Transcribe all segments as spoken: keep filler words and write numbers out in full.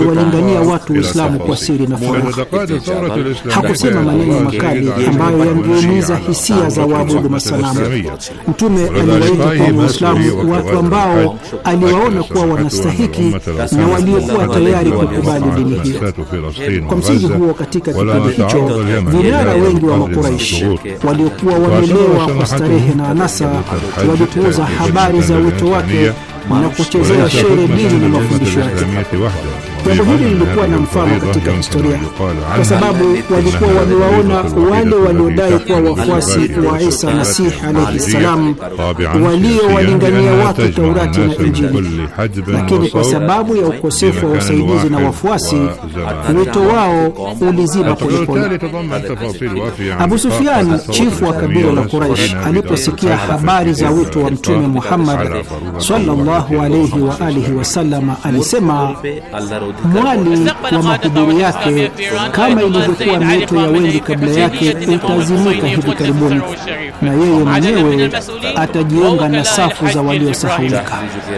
walingania watu Uislamu kwa siri na furaha. Hakusema maneno makali ambayo yangeumiza hisia za waabudu masanamu. Mtume aliwaita kwa Uislamu watu ambao aliwaona kuwa wanastahiki na waliokuwa tayari kukubali dini hiyo. Kwa msingi huo, katika kipindi hicho vinara wengi wa Makuraish waliokuwa wamelewa kwa starehe na anasa walipuuza habari za wito wake na kuchezea shere dini na mafundisho yake. Jambo hili lilikuwa na mfano katika historia, kwa sababu walikuwa wamewaona wale waliodai kuwa wafuasi wa Isa Masih alayhi salam waliowalingania watu Taurati na Injili, lakini kwa sababu ya ukosefu wa usaidizi na wafuasi, wito wao uliziba polepole. Abu Sufyan, chifu wa kabila la Quraysh, aliposikia habari za wito wa Mtume Muhammad sallallahu alayhi wa alihi wasallam, alisema mwali wa mahubiri yake, kama ilivyokuwa mito ya wengi kabla yake, utazimika hivi karibuni, na yeye mwenyewe atajiunga na safu za waliosahaulika.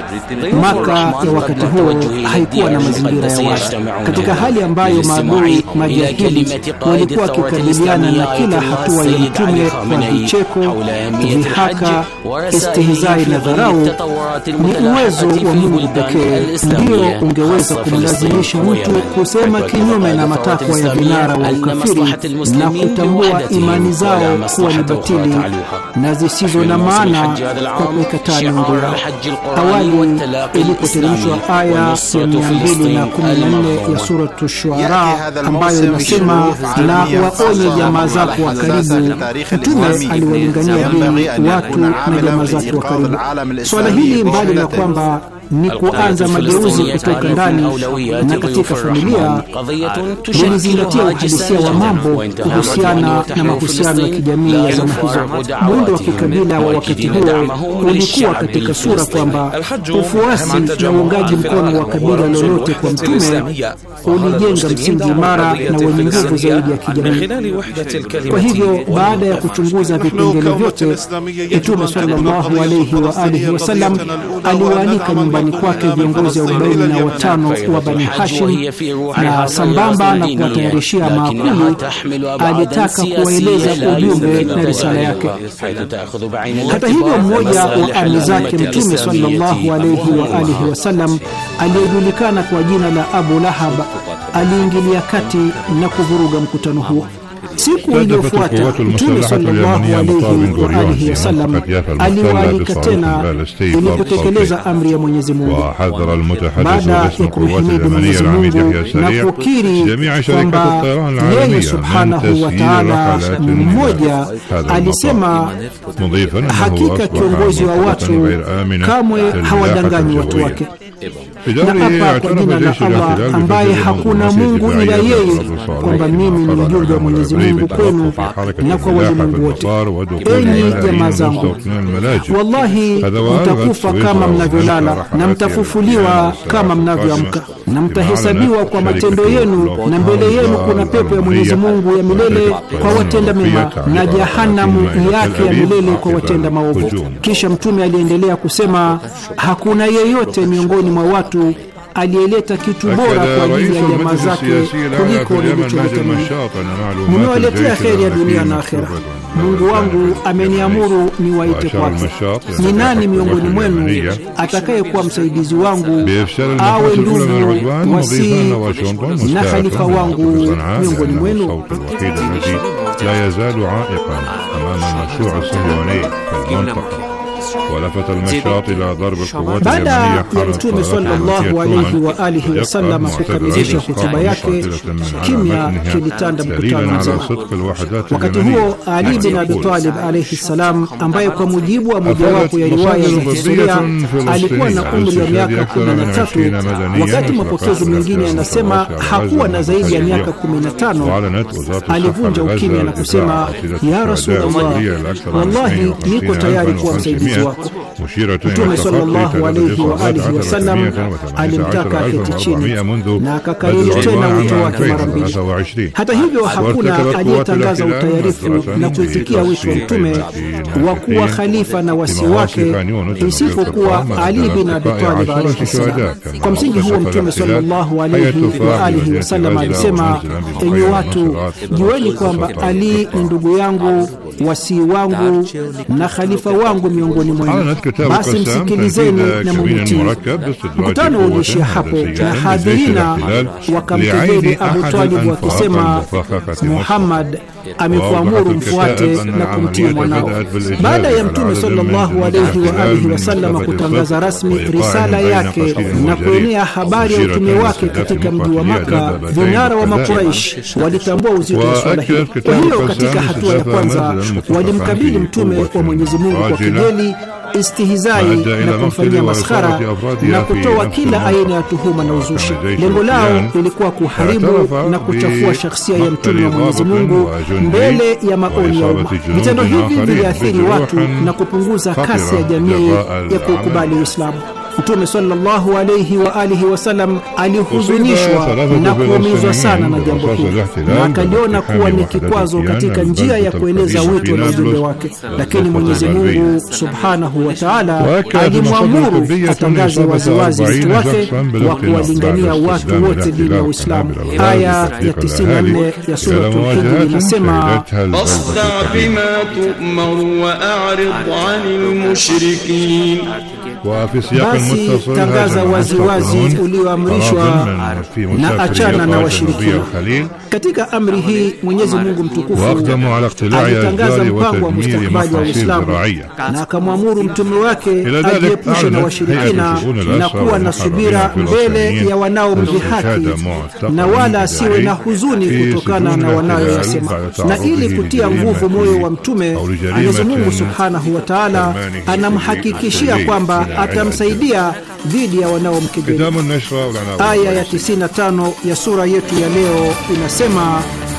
Maka ya wakati huo haikuwa na mazingira ya wazi, katika hali ambayo maadui majahili walikuwa wakikabiliana na kila hatua ya Mtume kwa vicheko, vihaka, istihzai na dharau. Ni uwezo wa Mungu pekee ndio ungeweza kumlazimisha mtu kusema kinyume na matakwa ya vinara wa ukafiri na kutambua imani zao kuwa ni batili na zisizo na maana kwa kuikataa miungu yao. Awali ilipoteremshwa aya ya mia mbili na kumi na nne ya Suratu Shuara ambayo inasema, na waonye jamaa zako wa karibu, Mtume aliwalingania dini watu na jamaa zake wa karibu. Swala hili mbali na kwamba ni kuanza mageuzi kutoka ndani na katika familia, lilizingatia uhalisia wa mambo kuhusiana na mahusiano ya kijamii ya zama hizo. Muundo wa kikabila wa wakati huo ulikuwa katika sura kwamba ufuasi na uungaji mkono wa kabila lolote kwa Mtume ulijenga msingi imara na wenye nguvu zaidi ya kijamii. Kwa hivyo, baada ya kuchunguza vipengele vyote, Mtume sallallahu alayhi wa alihi wasallam aliwaalika nyumbani kwake viongozi arobaini na watano wa Bani Hashim, na sambamba na kuwatayarishia maakuli, alitaka kuwaeleza ujumbe na risala yake. Hata hivyo, mmoja wa amri zake Mtume sallallahu alayhi wa alihi wasallam aliyejulikana kwa jina la Abu Lahab aliingilia kati na kuvuruga mkutano huo. Siku iliyofuata Mtume sallallahu alayhi wa alihi wasallam aliwaalika tena ilipotekeleza amri ya Mwenyezi Mungu. Baada ya kumhimidi Mwenyezi Mungu na kukiri kwamba yeye subhanahu wa ta'ala ni mmoja, alisema, hakika kiongozi wa watu kamwe hawadanganyi watu wake. Na hapa kwa jina la Allah ambaye hakuna Mungu ila yeye, kwamba mimi ni mjumbe wa Mwenyezi Mungu kwenu na kwa walimwengu wote. Enyi jamaa zangu, wallahi mtakufa kama mnavyolala na mtafufuliwa kama mnavyoamka, na mtahesabiwa kwa matendo yenu, na mbele yenu kuna pepo ya Mwenyezi Mungu ya milele kwa watenda mema na jahanamu yake ya milele kwa watenda maovu. Kisha Mtume aliendelea kusema, hakuna yeyote miongoni mwa watu aliyeleta kitu bora kwa ajili ya jamaa zake kuliko nilicholeta mimi. Nimewaletea kheri ya dunia na akhera. Mungu wangu ameniamuru niwaite kwake. Ni nani miongoni mwenu atakayekuwa msaidizi wangu, awe ndugu, wasii na khalifa wangu miongoni mwenu? لا يزال عائقا أمام المشروع الصهيوني في المنطقة. ولفت المشاط إلى ضرب القوات اليمنية حرب Mtume sallallahu alayhi wa alihi wasallam kukamilisha hotuba yake, kimya kilitanda mkutano mzima. Wakati huo Ali bin Abi Talib alayhi salam, ambaye kwa mujibu wa mojawapo ya riwaya za historia alikuwa na umri wa miaka kumi na tatu, wakati mapokezi mengine yanasema hakuwa na zaidi ya miaka kumi na tano, alivunja ukimya na kusema, ya Rasulullah, wallahi niko tayari kuwa msaidizi uongozi wako. Mtume sallallahu alayhi wa alihi wasallam alimtaka aketi chini na akakariri tena wito wake mara mbili. Hata hivyo hakuna aliyetangaza utayarifu na kuitikia wito wa mtume wa kuwa khalifa na wasi wake isipokuwa Ali bin Abi Talib alayhi salam. Kwa msingi huo mtume sallallahu alayhi wa alihi wasallam alisema, enyi watu, jueni kwamba Ali ni ndugu yangu, wasi wangu na khalifa wangu miongoni mwenu, basi msikilizeni na mumtii. Mkutano uliishia hapo na hadhirina wakamkejeli Abu Talib wakisema, Muhammad amekuamuru mfuate na kumtii mwanao. Baada ya mtume sallallahu alayhi wa alihi wasallam kutangaza rasmi risala yake na kuenea habari ya utume wake katika mji wa Makka, vinara wa Makuraish walitambua uzito wa swala hili. Kwa hiyo katika hatua ya kwanza walimkabili mtume wa Mwenyezi Mungu kwa kejeli, istihizai na kumfanyia maskhara na kutoa kila aina ya tuhuma na uzushi. Lengo lao lilikuwa kuharibu na kuchafua shakhsia ya mtume wa Mwenyezi Mungu mbele ya maoni ya umma. Vitendo hivi viliathiri watu na kupunguza kasi ya jamii ya kukubali Uislamu. Mtume sallallahu alayhi wa alihi wasallam alihuzunishwa na kuumizwa sana na jambo hili na akaliona kuwa ni kikwazo katika njia ya kueneza wito na ujumbe wake. Lakini Mwenyezi Mungu subhanahu wa ta'ala alimwamuru atangaze waziwazi wito wake wa kuwalingania watu wote dini ya Uislamu. Aya ya tisini na nne ya sura Al-Hijr inasema, fasda bima tu'maru wa a'rid 'anil mushrikin. Basi tangaza waziwazi ulioamrishwa na achana na washirikina. Katika amri hii Mwenyezi Mungu mtukufu alitangaza mpango wa mustakabali wa Uislamu na akamwamuru mtume wake ajiepushe na washirikina na kuwa na subira mbele ya wanaomdhihaki na wala asiwe na huzuni kutokana na wanayoyasema. Na ili kutia nguvu moyo wa mtume, Mwenyezi Mungu subhanahu wa ta'ala anamhakikishia kwamba atamsaidia dhidi ya wanaomkejeli. Aya ya tisini na tano ya sura yetu ya leo inasema,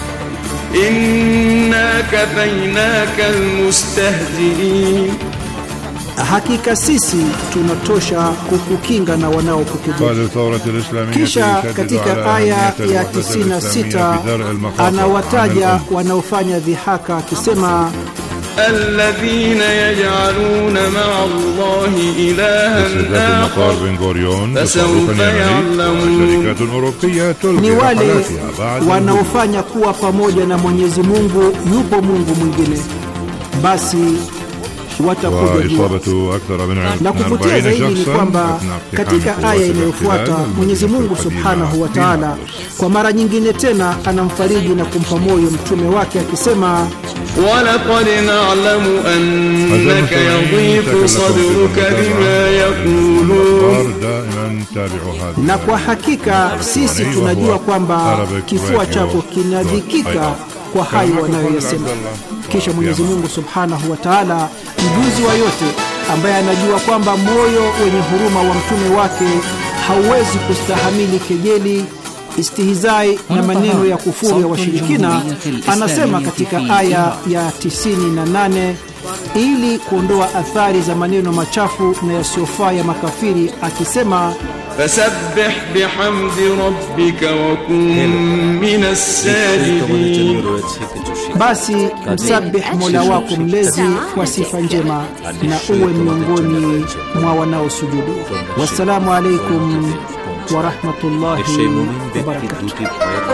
inna kafaynaka almustahzi'in, hakika sisi tunatosha kukukinga na wanaokukejeli. Kisha katika aya ya tisini na sita anawataja wanaofanya dhihaka akisema, الذين يجعلون مع الله إلها آخر فسوف يعلمون. Ni wale wanaofanya kuwa pamoja na Mwenyezi Mungu yupo Mungu mwingine, basi watakuja. Na kuvutia zaidi ni kwamba katika aya inayofuata Mwenyezi Mungu subhanahu wa ta'ala kwa mara nyingine tena anamfariji na kumpa moyo mtume wake akisema, وَلَقَدْ نَعْلَمُ أَنَّكَ يَضِيقُ صَدْرُكَ بِمَا يَقُولُونَ, na kwa hakika sisi tunajua kwamba kifua chako kinadhikika kwa hayo wanayoyasema. Kisha Mwenyezi Mungu subhanahu wa ta'ala, mjuzi wa yote, ambaye anajua kwamba moyo wenye huruma wa mtume wake hauwezi kustahamili kejeli, istihizai na maneno ya kufuru ya washirikina, anasema katika aya ya tisini na nane ili kuondoa athari za maneno machafu na yasiyofaa ya makafiri akisema, fasabbih bihamdi rabbika wa kun minas sajidin, basi msabih Mola wako mlezi kwa sifa njema na uwe miongoni mwa wanaosujudu. Wassalamu alaykum wa rahmatullahi wa barakatuh.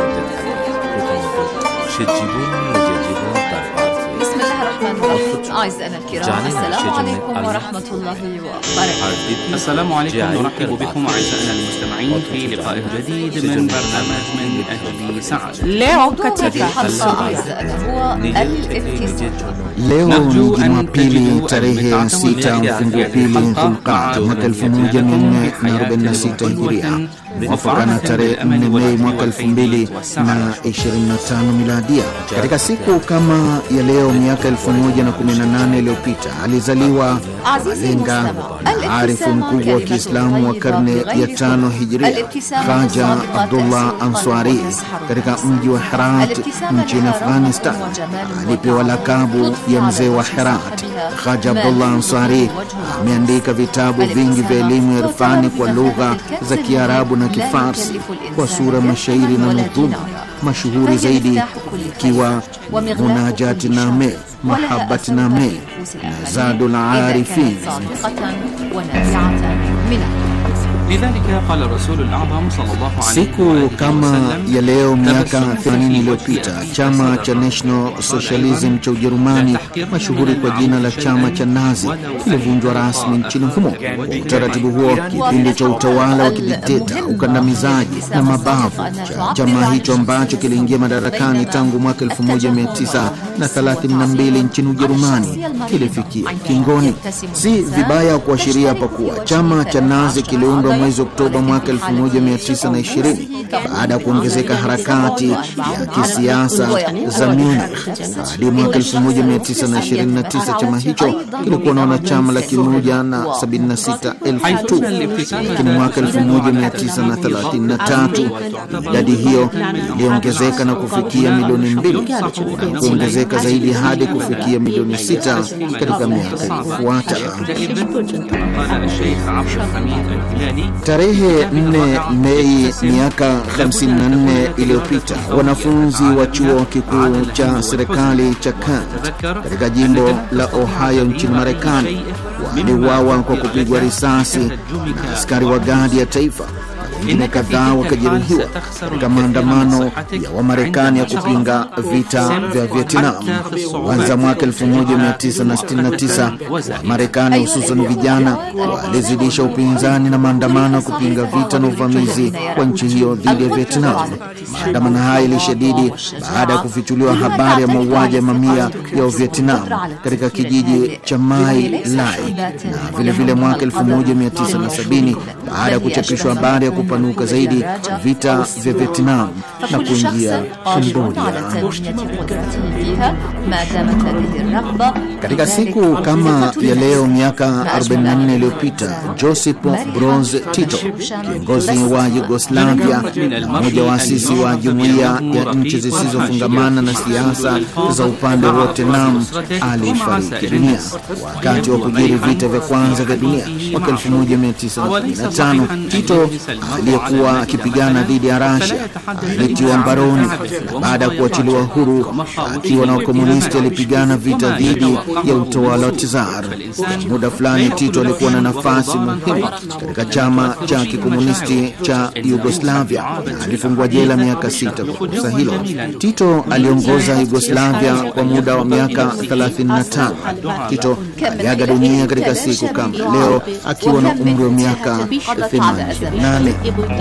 أعزائنا الكرام، السلام عليكم ورحمة الله وبركاته. السلام عليكم، نرحب بكم أعزائنا المستمعين في لقاء جديد من برنامج من أجل سعادة. leo katika halqa أعزائنا هو الابتسام. Leo ni Jumapili tarehe sita mfungo pili Dhulqaada mwaka elfu moja mia nne arobaini na sita Hijiria, mwafaka na tarehe nne Mei mwaka elfu mbili na ishirini na tano miladia. Katika siku kama ya leo miaka elfu moja na kumi na nane iliyopita alizaliwa malenga na arifu mkubwa wa Kiislamu wa karne ya tano Hijria, Khaja Abdullah Ansari katika mji wa Herat nchini Afghanistan. Alipewa lakabu ya mzee wa Herat. Khaja Abdullah Ansari ameandika vitabu vingi vya elimu ya irfani kwa lugha za Kiarabu na Kifarsi kwa sura, mashairi na nudhum, mashuhuri zaidi ikiwa Munajat Name, Mahabbat Name na Zadul Arifin. Siku kama ya leo miaka themanini iliyopita chama cha National Socialism cha Ujerumani, mashuhuri kwa jina la chama cha Nazi, kilivunjwa rasmi nchini humo. Kwa utaratibu huo, kipindi cha utawala wa kidikteta, ukandamizaji na mabavu cha chama hicho ambacho kiliingia madarakani tangu mwaka elfu moja mia tisa thelathini na mbili nchini Ujerumani kilifikia kingoni. Si vibaya kuashiria pakuwa chama cha Nazi kiliundwa mwezi Oktoba mwaka elfu moja mia tisa ishirini baada ya kuongezeka harakati ya kisiasa za Munich. Hadi mwaka elfu moja mia tisa ishirini na tisa chama hicho kilikuwa na wanachama laki moja na sabini na sita elfu tu, lakini mwaka elfu moja mia tisa thelathini na tatu idadi hiyo iliongezeka na kufikia milioni mbili na kuongezeka zaidi hadi kufikia milioni sita katika miaka iliyofuata. Tarehe nne Mei miaka hamsini na nne iliyopita wanafunzi wa chuo kikuu cha serikali cha Kent katika jimbo la Ohio nchini Marekani waliuawa kwa kupigwa risasi na askari wa gadi ya taifa. Wengine kadhaa wakajeruhiwa katika maandamano ya Wamarekani ya kupinga vita vya Vietnam. Kuanzia mwaka elfu moja mia tisa sitini na tisa Wamarekani hususan vijana walizidisha upinzani na maandamano ya kupinga vita na uvamizi wa nchi hiyo dhidi ya Vietnam. Maandamano haya yalishadidi baada ya kufichuliwa habari ya mauaji ya mamia ya Vietnam katika kijiji cha Mai Lai, na vile vile mwaka elfu moja mia tisa sabini baada ya kuchapishwa habari ya kupanuka zaidi vita vya Vietnam na kuingia Cambodia. Katika siku kama ya leo miaka arobaini na nne iliyopita Josip Broz Tito, kiongozi wa Yugoslavia na mmoja wa waasisi wa jumuiya ya nchi zisizofungamana na siasa za upande wote NAM, alifariki dunia wakati wa kujiri vita vya kwanza vya dunia mwaka elfu moja mia tisa na tano. Tito aliyekuwa akipigana dhidi ya Russia alitiwa mbaroni, na baada ya kuachiliwa huru akiwa na wakomunisti alipigana vita dhidi ya utawala wa Tsar. Muda fulani Tito alikuwa na nafasi muhimu katika chama cha kikomunisti cha Yugoslavia na alifungwa jela miaka sita kwa kosa hilo. Tito aliongoza Yugoslavia kwa muda wa miaka thelathini na tano. Tito aliaga dunia katika siku kama leo akiwa na umri wa miaka themanini na nane.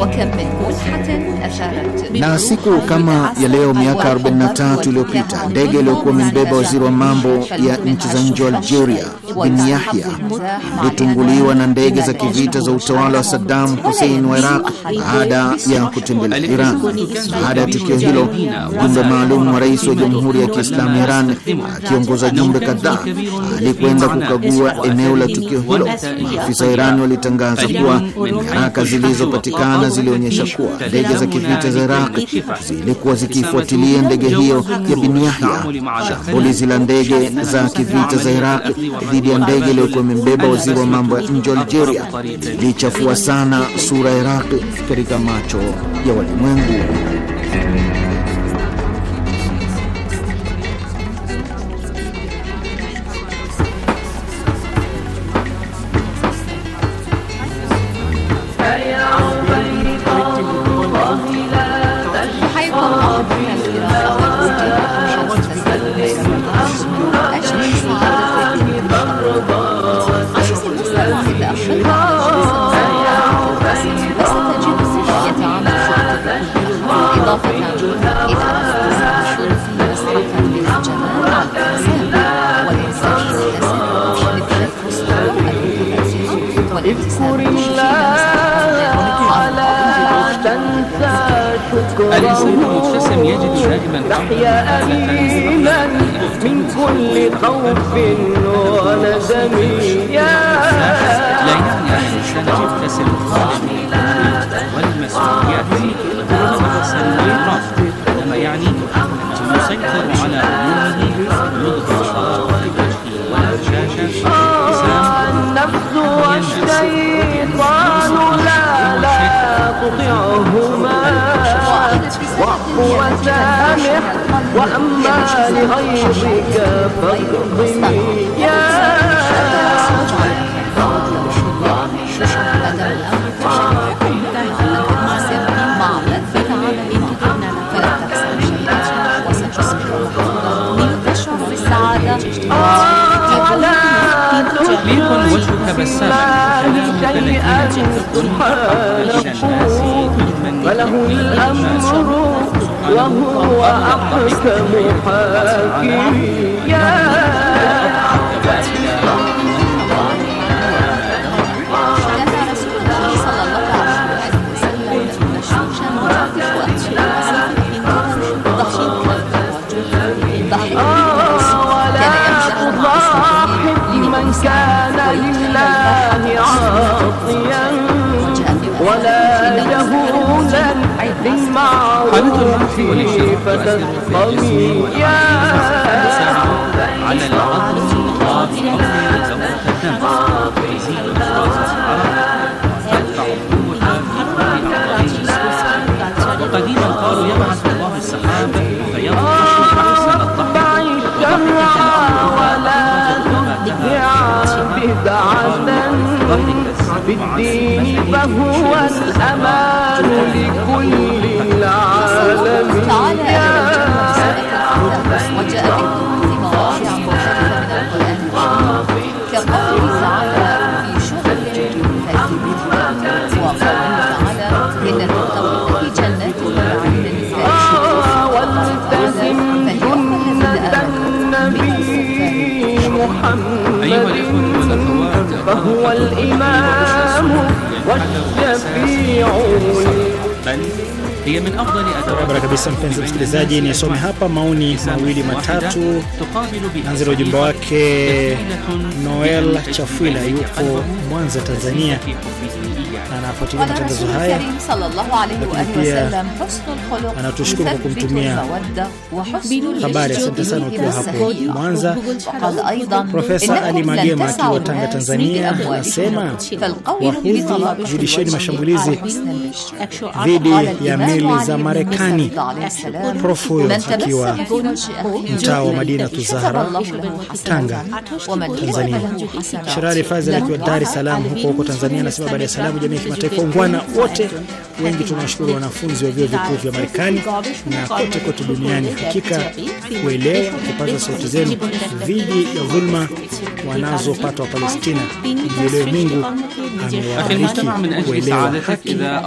Na siku kama ya leo miaka arobaini na tatu iliyopita ndege iliyokuwa imebeba waziri wa mambo ya nchi za nje wa Algeria bin Yahya ilitunguliwa na ndege za kivita za utawala wa Saddam Hussein wa Iraq baada ya kutembelea Iran. Baada ya tukio hilo, mjumbe maalum wa rais wa Jamhuri ya Kiislamu Iran akiongoza jumbe kadhaa alikwenda kukagua eneo la tukio hilo. Maafisa wa Iran walitangaza kuwa nyaraka zilizopatikana zilionyesha kuwa ndege za kivita za Iraq zilikuwa zikifuatilia ndege hiyo ya bin Yahya. Shambulizi la ndege za kivita za Iraq dhidi ya ndege iliyokuwa imebeba waziri wa mambo ya nje wa Algeria ilichafua sana sura ya Iraq katika macho ya walimwengu. واذكر الله على الإنسان المبتسم يجد دائما نحيا أمينا من كل خوف وندم يا لا يعني أن الإنسان يبتسم والمسؤوليات والسلبيات، إنما يعني أن يسيطر على عيونه يظهر والبشاشة النفس والشيطان لا لا تطعهما واعف وسامح وأما لغيرك فاغضب يا ليكن وجهك بساما كلامك فله الأمر وهو أحكم حاكم يا كان لله عاصيا ولا جهولا بالمعروف فتسقمي يا على العظم الخاطئ لو تقدم ويزيد إفراز الحرارة يدفع قوتها في كل أعضاء وقديما قالوا يبعث الله السحاب فيضرب أحسن الضحك ولا بدعة في الدين فهو الأمان لكل العالم يا وجاء ذكره في مواضع مختلفة من القرآن كقوله تعالى في شغل فاكهين وقوله تعالى إن المتقين في جنات وعند والتزم سنة النبي محمد فهو الإمام والشفيع. هي من أفضل أدوات. Barabara kabisa mpenzi msikilizaji, nisome hapa maoni mawili matatu. Anziro ujumbe wake Noel Chafwila yuko Mwanza, Tanzania, na anafuatilia matangazo haya. Anatushukuru kwa kumtumia habari. Asante sana ukiwa hapo Mwanza. Profesa Ali Magema akiwa Tanga, Tanzania, anasema Wahudhi zidisheni mashambulizi dhidi ya meli za Marekani. Prof huyo akiwa mtaa wa Madina Tuzahara, Tanga, Tanzania. Shirari Fazil akiwa Dar es Salaam huko huko Tanzania anasema baada ya salamu, jamii ya kimataifa, ungwana wote wengi tunashukuru wanafunzi wa vyuo vikuu vya Marekani na kote kote duniani, hakika kuelewa kupata sauti zenu dhidi ya dhulma wanazopata wa Palestina. Ndiyo Mungu amewabariki kuelewa haki na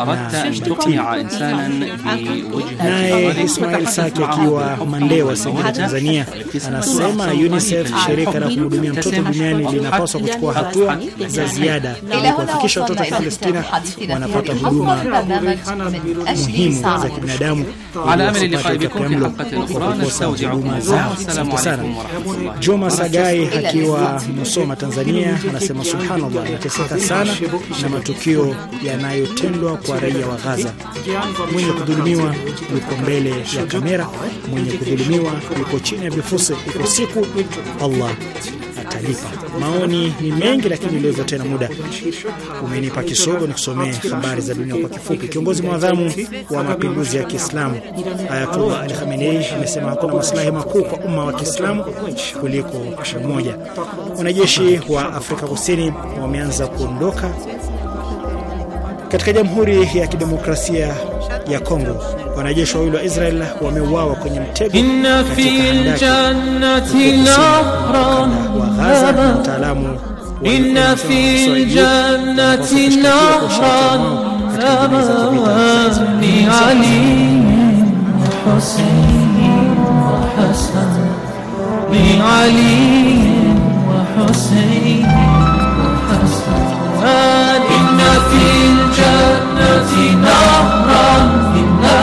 naye Ismail Saki akiwa Mandewa, Singida, Tanzania, anasema UNICEF, shirika la kuhudumia mtoto duniani, linapaswa kuchukua hatua za ziada ili kuhakikisha watoto wa Palestina wanapata huduma muhimu za kibinadamu على أمل اللقاء بكم في حلقة أخرى نستودعكم الله. السلام عليكم ورحمة الله. Juma Sagai akiwa Musoma, Tanzania, anasema subhanallah, nateseka sana na matukio yanayotendwa kwa raia wa Gaza. Mwenye kudhulumiwa yuko mbele ya kamera, mwenye kudhulumiwa yuko chini ya vifusi. Iko siku Allah atalipa. Maoni ni mengi, lakini leo tena muda umenipa kisogo ni kusomea habari za dunia kwa kifupi. Kiongozi mwadhamu wa mapinduzi ya Kiislamu Ayatollah Ali Khamenei amesema hakuna maslahi makuu kwa umma wa Kiislamu kuliko umoja. Wanajeshi wa Afrika Kusini wameanza kuondoka katika Jamhuri ya Kidemokrasia ya Kongo. Wanajeshi wawili wa Israel wameuawa kwenye mtego inna fil jannati nahran wa Gaza. Mtaalamu inna fil jannati nahran ni Ali Hussein wa Hasan ni Ali wa Hussein wa Hasan inna fil jannati nahran inna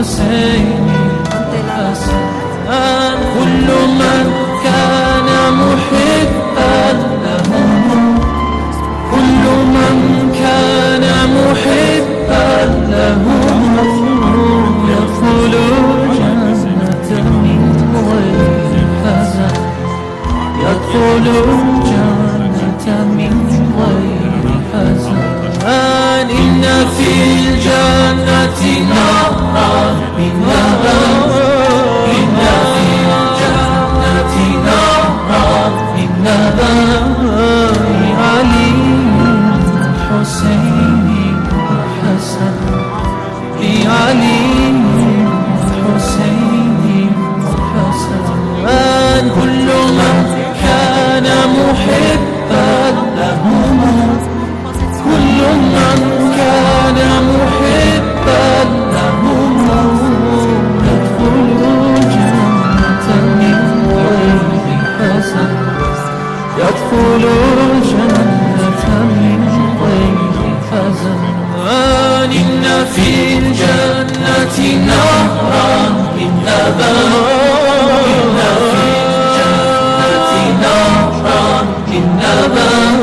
وحسيني وحسن كل من كان محبا له كل من كان محبا له يدخل الجنة من غير حزن يدخل الجنة من غير حزن إن في الجنة نهرا من لبن إن في الجنة نهرا من لبن علي حسين وحسن لعلي حسين وحسن كل من كان محبا لهم كل من كان محبا لهم يدخل الجنة من غير حزن يدخل الجنة من غير حزن إن في الجنة نهرا من لبن إن في الجنة نهرا من لبن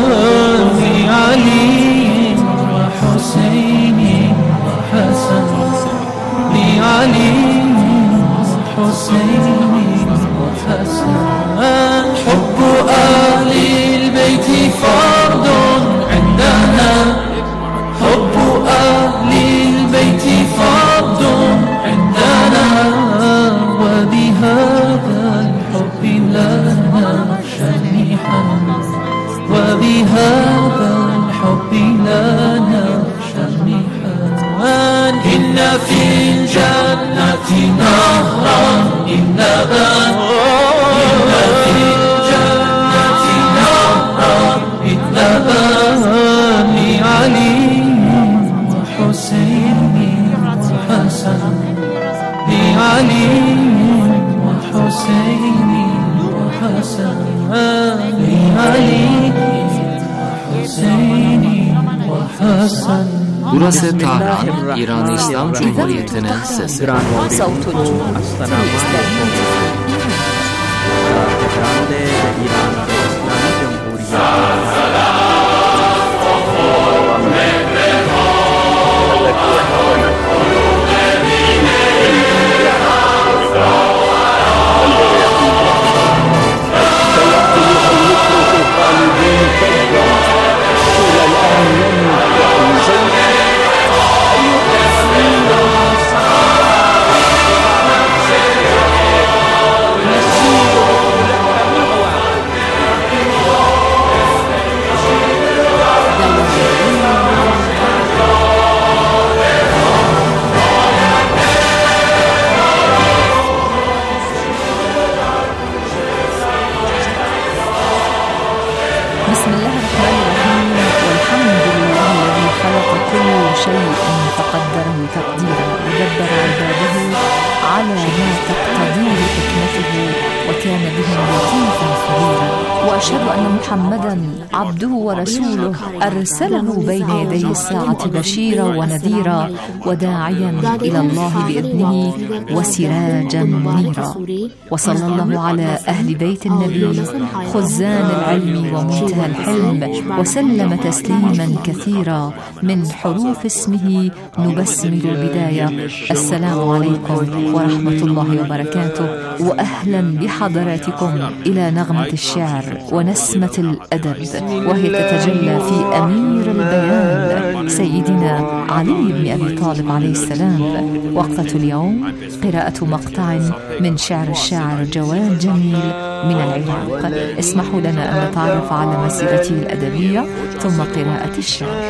لعلي وحسين وحسن لعلي وحسين وحسن حب أهل البيت فرض عندنا حب أهل البيت فرض عندنا وبهذا الحب لنا شريحا وبهذا الحب لنا شريحا إن في الجنة نهرا من لبن إن في الجنة نهرا من لبن لعلي وحسين وحسن لعلي وحسين وحسن لعلي حسين وحسن. Burası Tahran, İran İslam Cumhuriyeti'nin sesi. صوت الجمهورية بسم الله الرحمن الرحيم والحمد لله الذي خلق كل شيء فقدره تقديرا ودبر عباده على ما تقتضيه حكمته وكان بهم لطيفا خبيرا. وأشهد أن محمدا عبده ورسوله أرسله بين يدي الساعة بشيرا ونذيرا وداعيا إلى الله بإذنه وسراجا منيرا. وصلى الله على أهل بيت النبي خزان العلم ومنتهى الحلم وسلم تسليما كثيرا. من حروف اسمه نبسمل البداية. السلام عليكم ورحمة الله وبركاته، وأهلا بحضراتكم إلى نغمة الشعر ونسمة الأدب، وهي تتجلى في أمير البيان سيدنا علي بن أبي طالب عليه السلام. وقفة اليوم قراءة مقطع من شعر الشاعر جواد جميل من العراق. اسمحوا لنا أن نتعرف على مسيرته الأدبية ثم قراءة الشعر.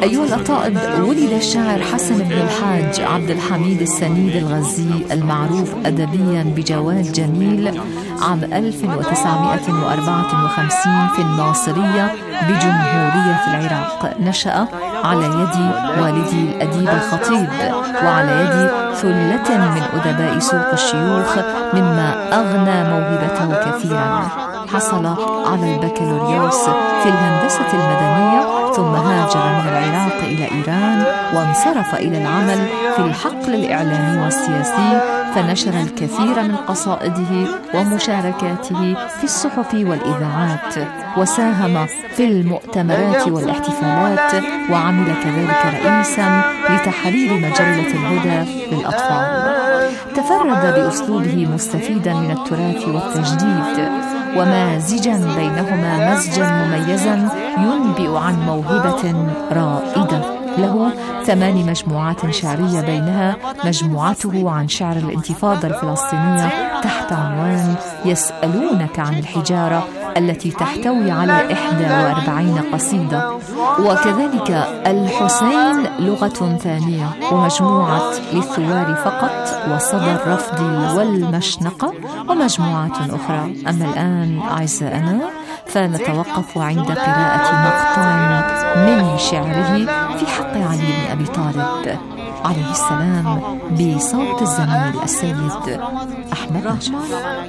أيها الأطائب، ولد الشاعر حسن بن الحاج عبد الحميد السنيد الغزي المعروف أدبيا بجواد جميل عام ألف وتسعمائة وأربعة وخمسين في الناصرية بجمهورية العراق. نشأ على يد والدي الأديب الخطيب وعلى يد ثلة من أدباء سوق الشيوخ مما أغنى موهبته كثيرا. حصل على البكالوريوس في الهندسة المدنية ثم هاجر من العراق إلى إيران وانصرف إلى العمل في الحقل الإعلامي والسياسي، فنشر الكثير من قصائده ومشاركاته في الصحف والإذاعات، وساهم في المؤتمرات والاحتفالات، وعمل كذلك رئيسا لتحرير مجلة الهدى للأطفال. تفرد بأسلوبه مستفيدا من التراث والتجديد ومازجا بينهما مزجا مميزا ينبئ عن موهبة رائدة. له ثمان مجموعات شعرية، بينها مجموعته عن شعر الانتفاضة الفلسطينية تحت عنوان يسألونك عن الحجارة، التي تحتوي على إحدى وأربعين قصيدة، وكذلك الحسين لغة ثانية، ومجموعة للثوار فقط، وصدى الرفض والمشنقة، ومجموعات أخرى. أما الآن أعزائنا فنتوقف عند قراءة مقطع من شعره في حق علي بن أبي طالب عليه السلام بصوت الزميل السيد أحمد نجار.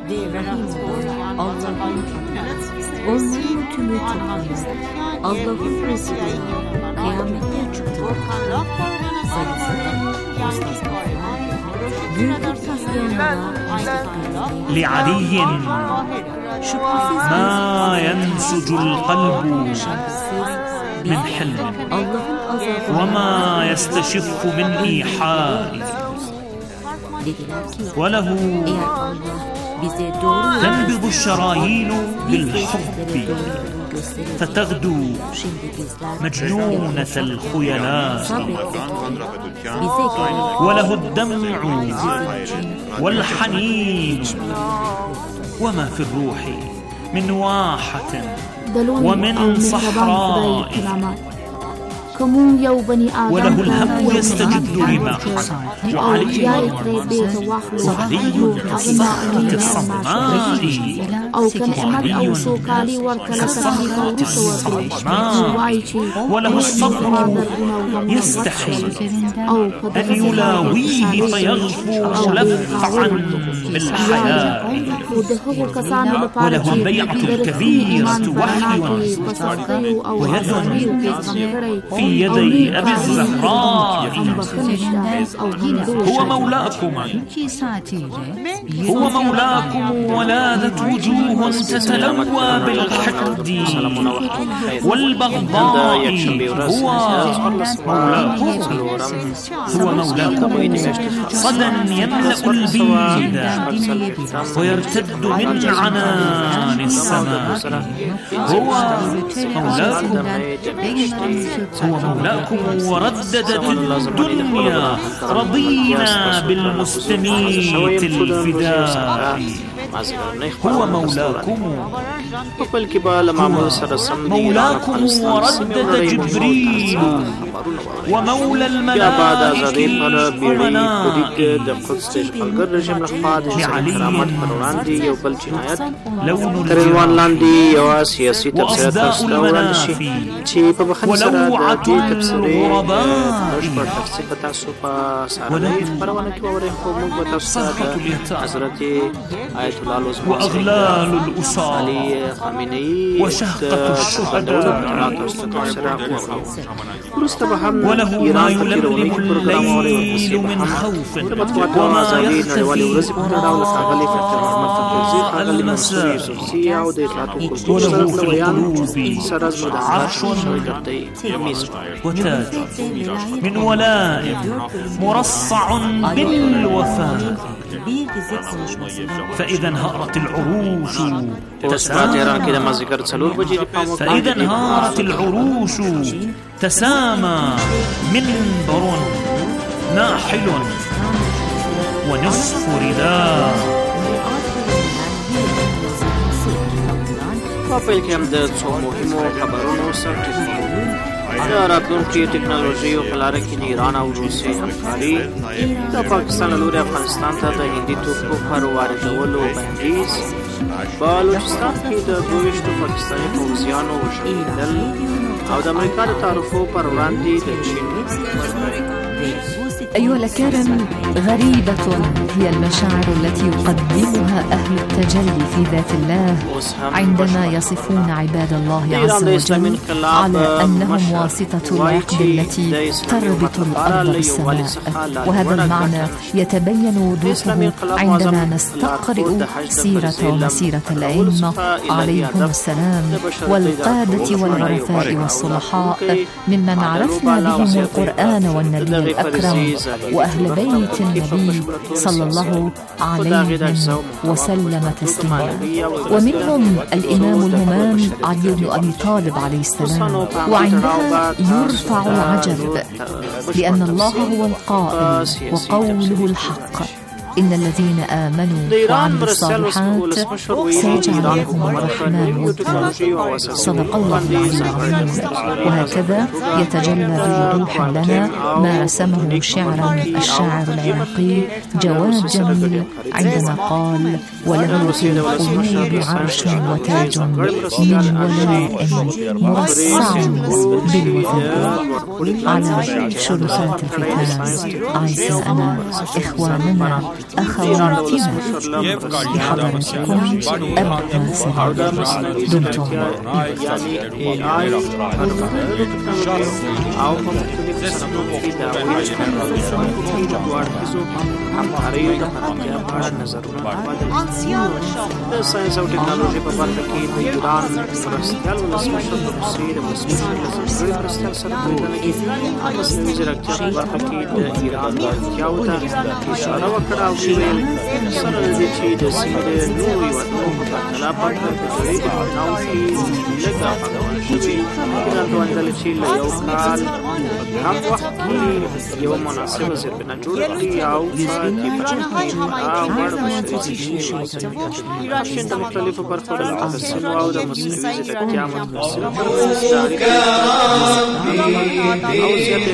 Onların tümü toplanır. Allah'ın Resulü kıyamette çıktılar. لعلي ما ينسج القلب من حلم وما يستشف من إيحاء، وله تنبض الشرايين بالحب فتغدو مجنونة الخيلاء، وله الدمع والحنين وما في الروح من واحة ومن صحراء، وله الهم يستجد لما وعلي وعلي كالصخرة الصماء، وعلي كالصخرة الصماء، وله الصبر يستحي أن يلاويه فيغفو لفعا بالحياة، وله البيعة الكبيرة وحي ويد في يدي أبي الزهراء، هو مولاكم هو مولاكم ولادت وجوه تتلوى بالحقد والبغضاء، هو مولاكم هو مولاكم صدى يملأ البيد ويرتد من عنان السماء، هو مولاكم هو مولاكم ورددت الدنيا رضينا بالمستميت الفداء، هو مولاكم مولاكم وردد جبريل ومولى الملائكة الأمناء لعلي لون الجراح وأصداء المنافي ولوعة الغرباء ولو صرخة اليتامى وأغلال الأسارى وشهقة الشهداء، وله ما يلملم الليل من خوف وما يختفي وراء المساء، وله في القلوب عرش وتاج من ولاء مرصع بالوفاء، فإذا انهارت العروش تسامى فإذا انهارت العروش تسامى منبر ناحل ونصف رداء. په پیل کې هم د څو مهمو خبرونو سرټکی د راتلونکي ټکنالوژیو په لاره کې د ایران او روسیې همکاري، د پاکستان له لوري افغانستان ته د هندي توکو پر واردولو بندیز، بلوچستان کې د دوه ویشتو پاکستاني پوځیانو وژل او د امریکا د تعرفو پر وړاندې د چین. أيها الأكارم، غريبة هي المشاعر التي يقدمها أهل التجلي في ذات الله عندما يصفون عباد الله عز وجل على أنهم واسطة العقد التي تربط الأرض بالسماء. وهذا المعنى يتبين وضوحه عندما نستقرئ سيرة ومسيرة الأئمة عليهم السلام والقادة والعرفاء والصلحاء ممن عرفنا بهم القرآن والنبي الأكرم وأهل بيت النبي صلى الله عليه وسلم تسليما. ومنهم الإمام الهمام علي بن أبي طالب عليه السلام. وعندها يرفع العجب لأن الله هو القائل وقوله الحق: إن الذين آمنوا وعملوا الصالحات سيجعل لهم الرحمن ودا. صدق الله العظيم. وهكذا يتجلى بوضوح لنا ما رسمه شعرا الشاعر العراقي جواد جميل عندما قال: وله في القلوب عرش وتاج من ولاء مرصع بالوفاء. على شرفات الختام أعزائنا إخواننا أخواتنا بحضرتكم أبقى سلام. دمتم د ساینس او ټکنالوژي په برخه کې د ایران مرستیال ولسمشر په روسیې د مسؤلینو له ځانګړي مرستیال سره لیدنه کې مصنوعي ځیرکتیا په برخه کې د ایران د اړتیاوو ته اشاره وکړه او ویل سره له دې چې د سیمې د نورو هېوادونو په پرتله پرته د جګړې په بناو کې لږه پانګونه شوې. ایران غوښتل چې له یو کال په کم وخت کې یوه مناسبه زیربنا جوړه کړي او په دې برخه کې خورا وړ بشري ایران شین د مختلفو برخو د متخصصینو او د مصنوعي ځیرکتیا متخصصینو پر وړاندې او زیاتې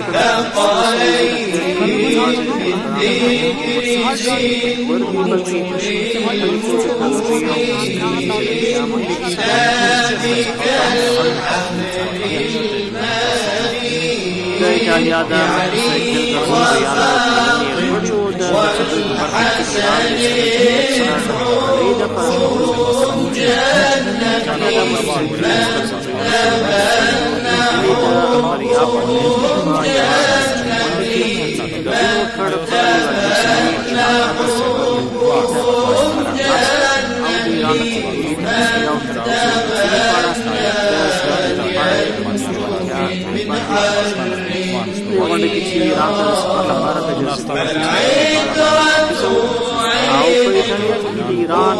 د ایټالیا د غونډه کې چې ایران ته د سفر لپاره د جذبې او په ایټالیا کې د ایران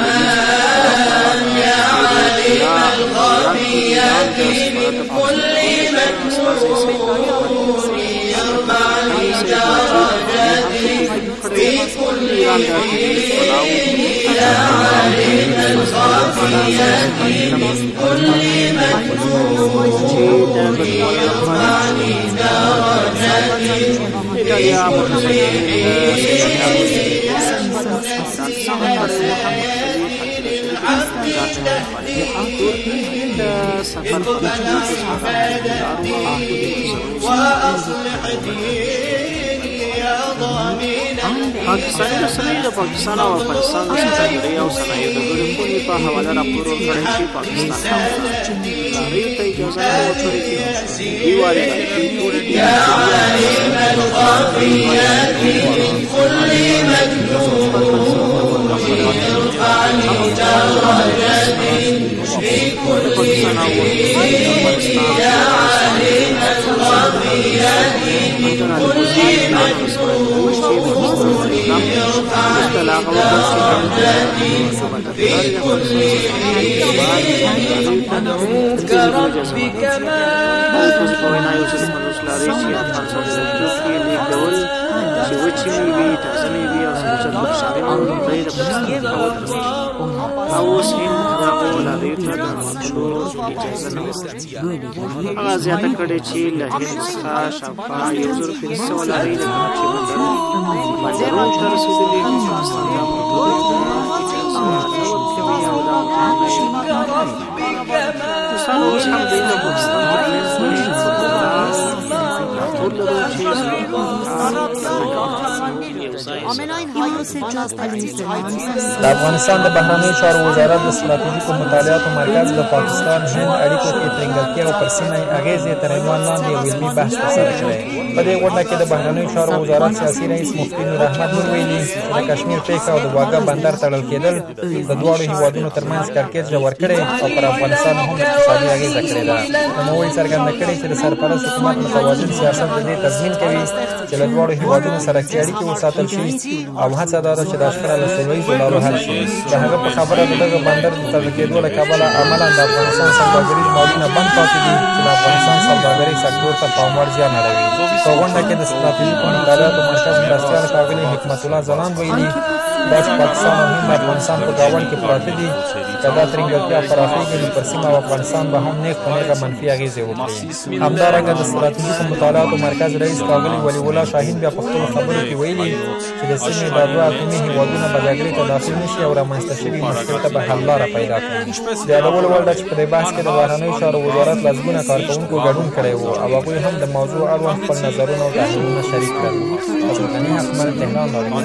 پاکستاني رسنۍ د پاکستان او افغانستان د سوداګرۍ او صنایعو د ګډې پولې په حواله راپور ورکړی چې پاکستان لارۍ ته اجازه نه ورکړې چې دوی واردات او اوس هند دغو لاریو ته د ماتلو اجازه نه ورکوي. هغه زیاته کړې چې له هند څخه شاوخوا یو زر پنځه سوه لارۍ د نقشې بندرونو ته رسېدلي دي چې پاکستان ته محدودو ته اجازه ورکوي او دا مثال اوس هم دوی د پاکستان د افغانستان د بهرنیو چارو وزارت د ستراتیژیکو مطالعاتو مرکز د پاکستان هند اړیکو کې ترنګلتیا او پر سیمه اغېزې تر عنوان لاندې یو علمي بحث ترسره کړی. په دې غونډه کې د بهرنیو چارو وزارت سیاسي رئیس مفتي نور احمد نور ویلي چې د کشمیر پیښه او د واګه بندر تړل کېدل د دواړو هیوادونو ترمنځ کړکېچ ژور کړی او پر افغانستان هم اقتصادي اغېزه کړې ده. نوموړي څرګنده کړې چې د سرپرست حکومت متوازن سیاست د دې تضمین کوي چې له دواړو هیوادونو سره اړیکې وساتل شي او هڅه دا ده چې د شخړه له سوله ییزو لارو حل شي. د هغه په خبره د دغه بندر د تړل کېدو له کبله عملاً د افغانستان سوداګریز مالونه بند پاتې دي چې د افغانستان سوداګرۍ سکتور ته پاموړ زیان اړوي. په غونډه کې د ستراتیژیکو مطالعاتو مرکز مرستیال ښاغلي حکمت الله ځلاند ویلي دا چې پاکستان او هند د افغانستان په ګاونډ کې پراته دي که دا ترنګلتیا پراخېږي نو پر سیمه او افغانستان به هم نیغ په نیغه منفي اغېزې وکړي. همدارنګه د ستراتیژیکو مطالعاتو مرکز رئیس ښاغلي ولي الله شاهین بیا په خپلو خبرو کې ویلي چې د سیمې دا دوه اقلیمي هېوادونه به جګړې ته داخل نه شي او رامنځته شوي مشکل ته به حل لاره پیدا کړي. د یادولو وړ ده چې په دې بحث کې د بهرنیو چارو وزارت لسګونه کارکوونکو ګډون کړی و او هغوی هم د موضوع اړوند خپل نظرونه او تحلیلونه شریک کړل. اشرفغني حکمل تهران نارینه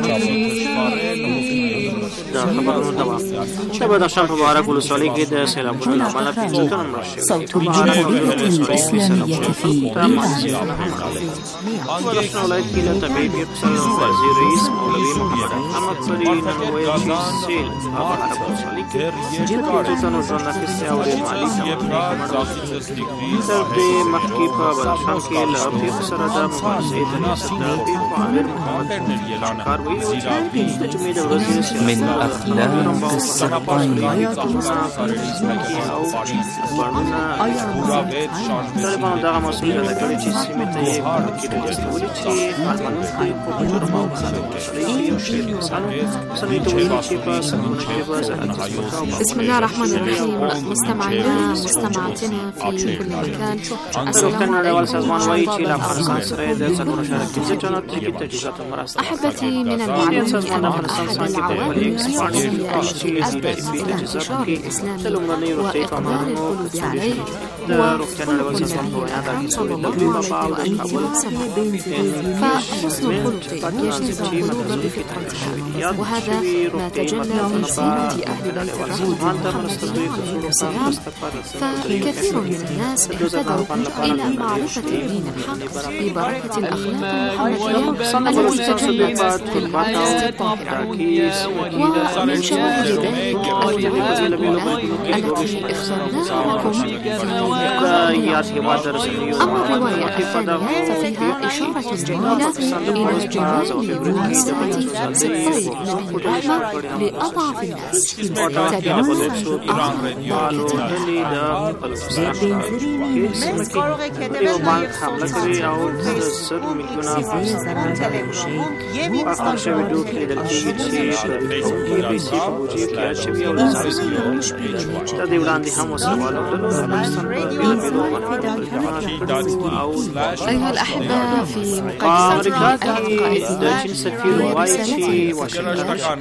د خبرونو دوام د بدخشان په بهارک ولسوالۍ کې د سیلابونو له امله پنځه تنه مړه شوي. صوت الجمهورية الإسلامية في إيران. بدخشان ولایت کې له طبیعي پیښو سره مرکزي رئیس مولوي محمد احمد پري نن وویل چې سیل په بهارک ولسوالۍ کې پنځه تنو ژوند اخیستی او ډېر مالي زیانونه یې تر دې مخکې په بدخشان کې له پیښو سره د مبارزې د ریاست د پیښو عامر محمد کار ویلي چې د جمعې د ورځې من أخلاق السرطان طالبانو دغه مسؤل ادا کړی چې سیمې ته یې کېدل استولي چې افغانان خپل په جرم او یو شی مثلا سړي ته ویلي چې په سمونه کې به زراعت. بسم الله الرحمن الرحيم. مستمعينا مستمعاتنا في كل مكان، السلام عليكم. سازمان وايي چې افغانستان سره د څلور اشاریه پنځه ټنه طبي تجهیزات مرسته. احبتي من المعلوم ان احد العوامل الاساسيه التي ادت الى انتشار الاسلام واقبال القلوب عليه هو خلق النبي صلى الله عليه وسلم. فحسن الخلق يجذب القلوب بفطرتها، وهذا ما تجلى في سيره اهل بيت الرسول عليه السلام. فكثير من الناس اهتدوا الى معرفه دين الحق ببركه الاخلاق المحمديه التي تجلت في المعتقد الطاهره. ومن شواهد ذلك الآيات التي اخترناها لكم في لقائنا. أما الرواية الثانية ففيها إشارة جميلة إلى جمال ومساعة سيد نبي الرحمة لأضعف الناس، تدل على أعظم د دې وړاندې هم وسوالو أيها الأحبة في مقدمة د چین سفیر وايي چې واشنگټن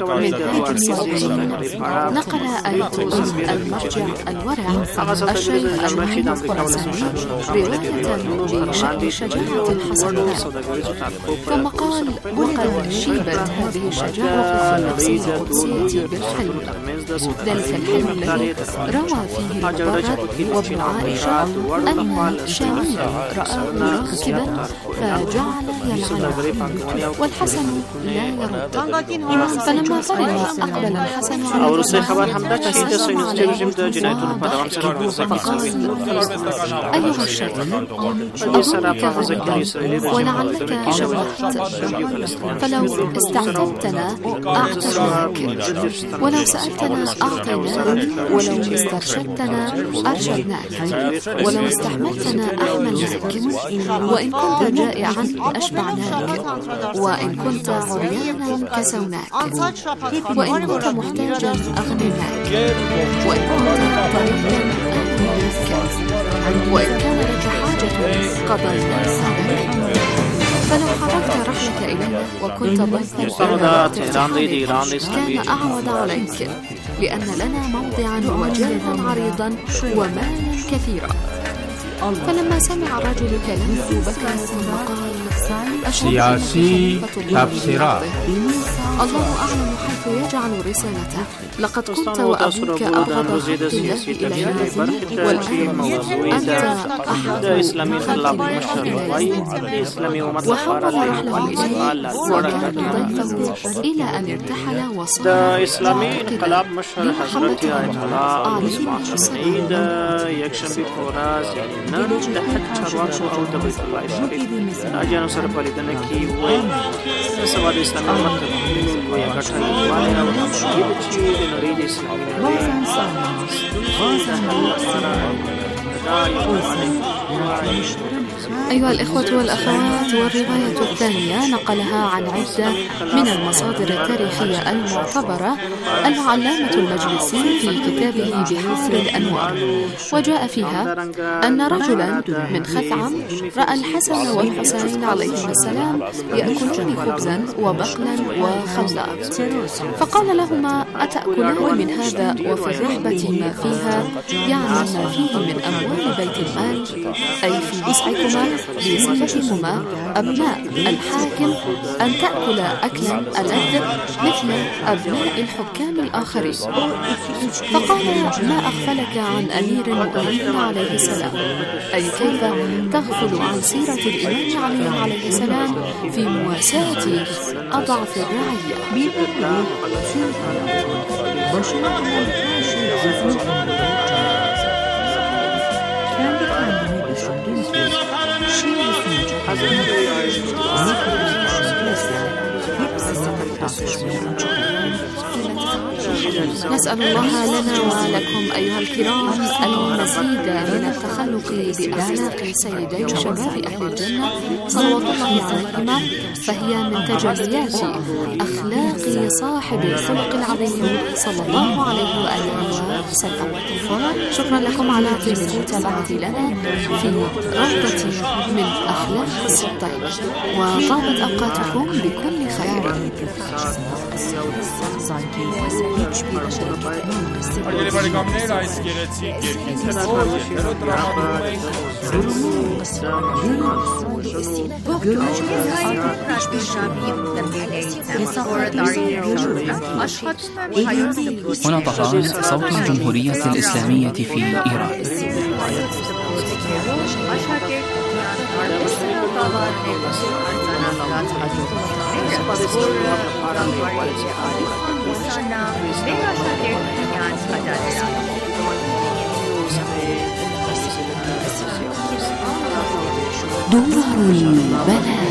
نقل آياتولlah المرجع الورع الشيخ المحمد الخراساني رواية بشأن شجاعة الحسناء، ثم قال: وقد شيبت هذه الشجاعة في النفس القدسية بالحلم، ذلك الحلم الذي روى فيه البراء وابن عائشة أن شاعرا رآه راكبا فجعل يلعنه والحسن لا يرد، فلما فرغ أقبل الحسن على او روسي خبر هم دا چې د سوینز رژیم د جنایتونو په دوام سره فقال: أيها الشيخ، أظنك غريبا ولعلك شبهت، فلو استعتبتنا أعتدناك، ولو سألتنا أعطيناك، ولو استرشدتنا أرشدناك، ولو استحملتنا أحملناك، وإن كنت جائعا أشبعناك، وإن كنت عريانا كسوناك، وإن كنت محتاجا أغنيناك، وإن كنت طريقا أهديناك، وإن كان لك حاجة قضيناها لك. فلو حركت رحلك إلينا وكنت ضيفا كان أعوض عليك، لأن لنا موضعا وجاها عريضا ومالا كثيرا. فلما سمع الرجل كلامه بكى ثم قال: سياسي تبصرة. الله أعلم حيث يجعل رسالته. لقد كنت وأبوك أبغض خلق الله إلينا، والآن أنت أحد خلق الله إلينا. وحول رحله إليه وكان ضيفه إلى أن ارتحل وصار معتقدا بمحبة ناجانو سره پلیدنه کی وای سواد اسلامي مکتب وي غټه یووالی او همغږي چې د نړۍ د اسلامي أيها الإخوة والأخوات، والرواية الثانية نقلها عن عدة من المصادر التاريخية المعتبرة العلامة المجلسي في كتابه بحار الأنوار، وجاء فيها أن رجلا من خثعم رأى الحسن والحسين عليهما السلام يأكلون خبزا وبقلا وخلاط، فقال لهما: أتأكلان من هذا وفي الرحبة ما فيها، يعني ما فيه من أموال بيت المال، أي في وسعكما بصفتكما أبناء الحاكم أن تأكل أكلا ألذ مثل أبناء الحكام الآخرين. فقال: ما أغفلك عن أمير المؤمنين عليه السلام، أي كيف تغفل عن سيرة الإمام علي عليه السلام في مواساة أضعف الرعية. نسأل الله لنا ولكم أيها الكرام المزيد من التخلق بأخلاق سيدي شباب أهل الجنة صلوات الله عليهما، فهي من تجليات أخلاق صاحب الخلق العظيم صلى الله عليه وآله وسلم. شكرا لكم على طيب المتابعة لنا في روضة من أخلاق السلطين، وطابت أوقاتكم بكل خير. هنا طهران، صوت الجمهورية الإسلامية في إيران. دولار البلاغة.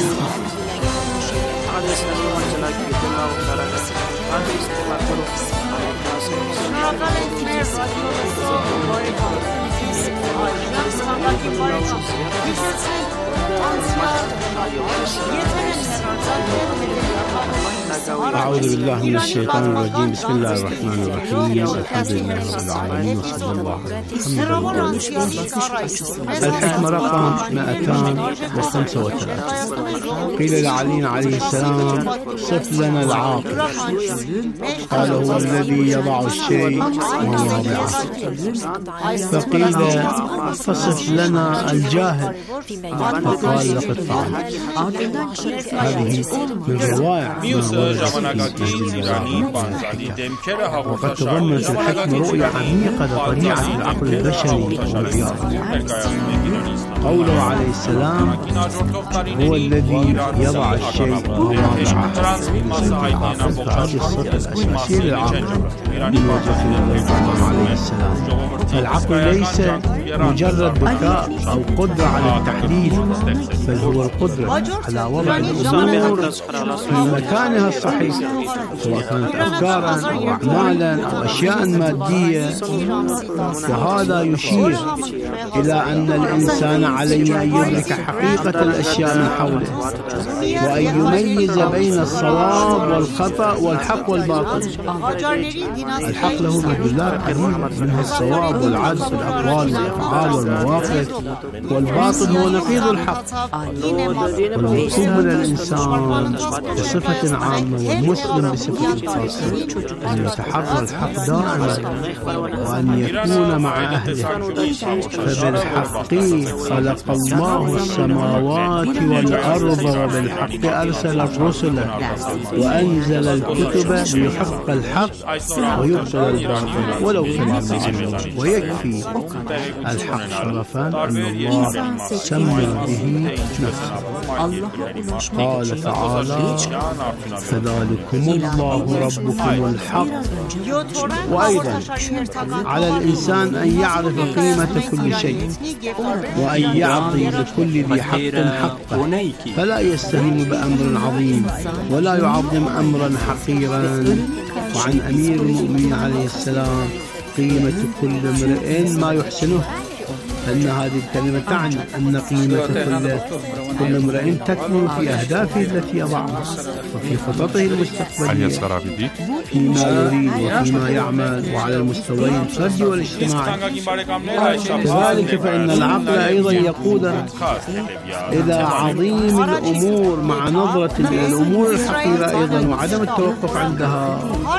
أعوذ بالله من الشيطان الرجيم. بسم الله الرحمن الرحيم. الحمد لله رب العالمين، وصلى الله على محمد. الحكمة رقم مئتين وخمسة وثلاثين. قيل لعلي عليه السلام: صف لنا العاقل. قال: هو الذي يضع الشيء ومواضعه. فقيل: فصف لنا الجاهل. فقال: لقد فعلت. هذه من روائع وقد تضمنت الحكمة رؤية عميقة لطبيعة العقل البشري ومعياره. قوله عليه السلام: هو الذي يضع الشيء ومواضعه. فهذه الصفة الأساسية للعقل من وجه الله عليه السلام. فالعقل ليس مجرد ذكاء أو قدرة على التحديد، بل هو القدرة على وضع الأمور في مكانها الصحيح، سواء كانت أفكارا أو أعمالا أو أشياء مادية. وهذا يشير إلى أن الإنسان عليه أن يدرك حقيقة الأشياء من حوله، وأن يميز بين الصواب والخطأ والحق والباطل. الحق له مدلولات عديدة، منها الصواب والعدل في الأقوال والأفعال والمواقف، والباطل هو نقيض الحق. والمطلوب من الإنسان بصفة عامة والمسلم بصفة خاصة أن يتحرى الحق دائما وأن يكون مع أهله. فبالحق خلق الله السماوات والأرض، وبالحق أرسل الرسل وأنزل الكتب ليحق الحق ويبطل الباطل ولو كره المجرمون. ويكفي الحق شرفا أن الله سمى به نفسه. قال تعالى: فذلكم الله ربكم الحق. وأيضا على الإنسان أن يعرف قيمة كل شيء، وأن يعطي لكل ذي حق حقه، فلا يستهين بأمر عظيم ولا يعظم أمرا حقيرا. وعن أمير المؤمنين عليه السلام: قيمة كل امرئ ما يحسنه. أن هذه الكلمة تعني أن قيمة كل كل امرئ تكمن في أهدافه التي يضعها وفي خططه المستقبلية فيما يريد وفيما يعمل، وعلى المستويين الفردي والاجتماعي. كذلك فإن العقل أيضا يقودنا إلى عظيم الأمور مع نظرة إلى الأمور الحقيرة أيضا وعدم التوقف عندها.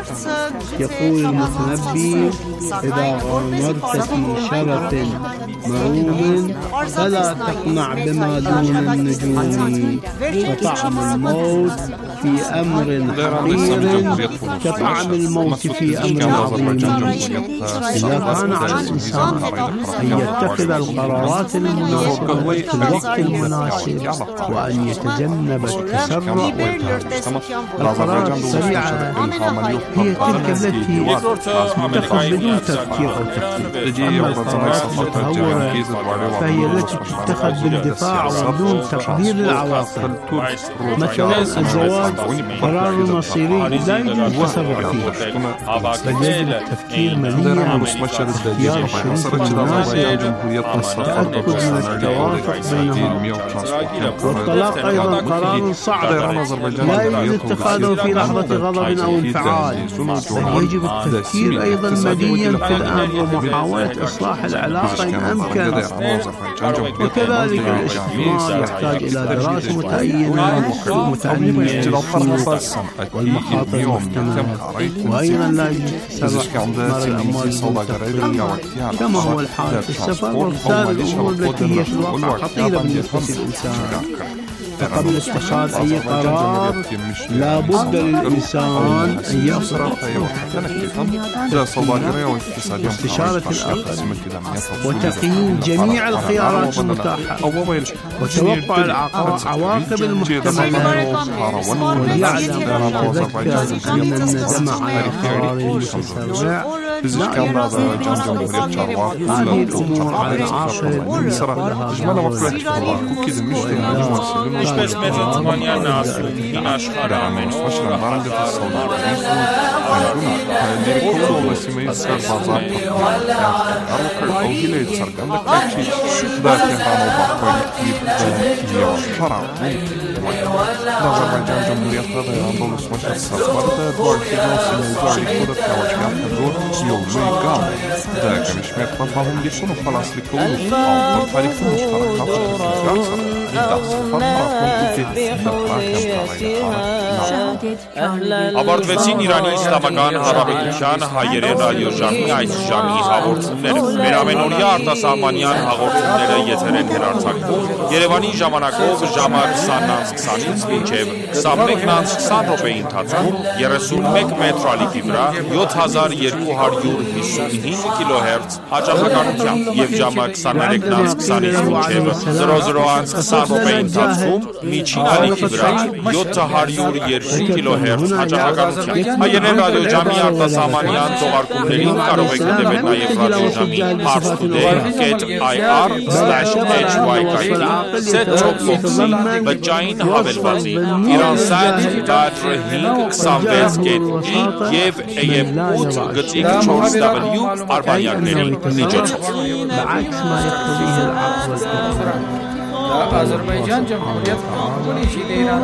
يقول المتنبي: إذا غمرت في شرف مروم فلا تقنع بما دون النجوم، وطعم الموت في أمر حقير كطعم الموت في أمر عظيم. إذا كان على الإنسان أن يتخذ القرارات المناسبة في الوقت المناسب، وأن يتجنب التسرع والتهرب. القرارات السريعة هي تلك التي تتخذ بدون تفكير أو تفكير، أما القرارات المتهورة فهي التي تتخذ باندفاع وبدون تقدير للعواقب. مثلا الزواج قرار مصيري لا يجب التسرع فيه، بل يجب التفكير مليا واختيار الشريك المناسب والتأكد من التوافق بينهم. والطلاق أيضا قرار صعب لا يجب اتخاذه في لحظة غضب أو انفعال، بل يجب التفكير أيضا مليا في الأمر ومحاولة إصلاح العلاقة إن أمكن. وكذلك الاستثمار يحتاج إلى دراسة متأينة متأنية والمخاطر المحتملة، وأيضا لا يجب استثمار الأموال بدون كما هو الحال في السفر وسائر الأمور التي هي في الواقع خطيرة بالنسبة للإنسان. فقبل اتخاذ أي قرار لا بد للإنسان أن يأخذ استشارة الآخر وتقييم جميع الخيارات المتاحة وتوقع العواقب المحتملة، وليعلم ويتذكر أن الندم على القرار المتسرع لا هذه الأمور على العاقل مش بس مثل ثمانية ناس في أشهر عامين Ավարտվեցին Իրանի Իսլամական Հանրապետության հայերեն ռադիոժամի այս ժամի հաղորդումները։ Մեր ամենօրյա արտասահմանյան հաղորդումները եթեր են հեռարձակվում Երևանի ժամանակով ժամը քսանից քսանից մինչև քսանմեկից քսան րոպեի ընթացքում երեսունմեկ մետր ալիքի վրա յոթ հազար երկու հարյուր հիսունհինգ կիլոհերց հաճախականությամբ եւ ժամը քսաներեքից քսանից մինչև զրո զրոից քսան րոպեի ընթացքում միջին ալիքի վրա յոթ հարյուր երեք կիլոհերց հաճախականությամբ։ Հայերեն ռադիոժամի արտասահմանյան թողարկումներին կարող եք հետևել նաև ռադիոժամի parstoday dot i r slash h y կայքի set top box-ի բջջային հավելվածի Iran-Sat Badr հինգ քսանվեց կետ ի և A M ութ գծիկ չորս W արբանյակների միջոցով։ آذربایجان جمهوریت خواهی شده ایران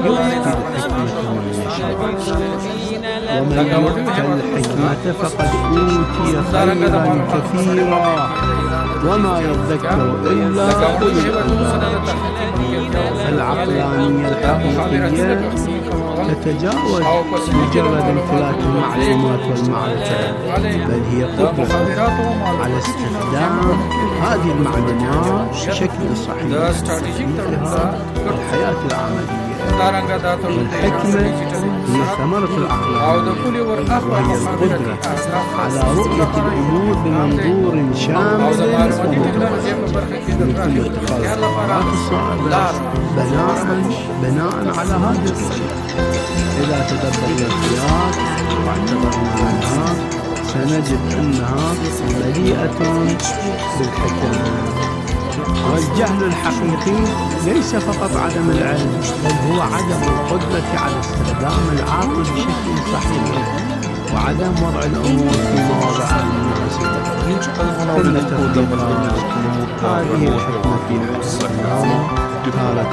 ومن يؤت الحكمة فقد أوتي خيرا كثيرا وما يذكر إلا أولو الألباب. العقلانية الحقيقية تتجاوز مجرد امتلاك المعلومات والمعرفة، بل هي قدرة على استخدام هذه المعلومات بشكل صحيح في الحياة العملية. الحكمة هي ثمرة العقل، وهي القدرة على رؤية الأمور بمنظور شامل ومتوازن لكي اتخاذ القرارات الصائبة بناء بناء على هذه الرؤية. إذا تدبرنا السياق واعتبرنا عنها سنجد أنها مليئة بالحكم. والجهل الحقيقي ليس فقط عدم العلم، بل هو عدم القدرة على استخدام العقل بشكل صحيح وعدم وضع الأمور في مواضعها المناسبة. كل تفضيلات هذه الحكمة في حياتنا تارة